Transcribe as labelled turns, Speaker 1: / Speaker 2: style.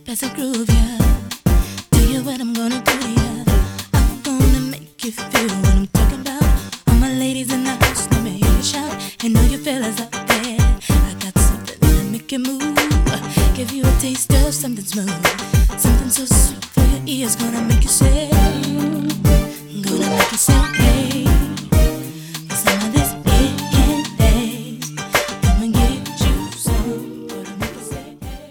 Speaker 1: That's a groove, yeah. Tell you what I'm gonna do to ya. I'm gonna make you feel what I'm talking about. All my ladies in the house, let me hear you shout. And all you fellas out there, I got something to make you move. Give you a taste of something smooth, something so sweet for your ears. Gonna make you say, gonna make you say.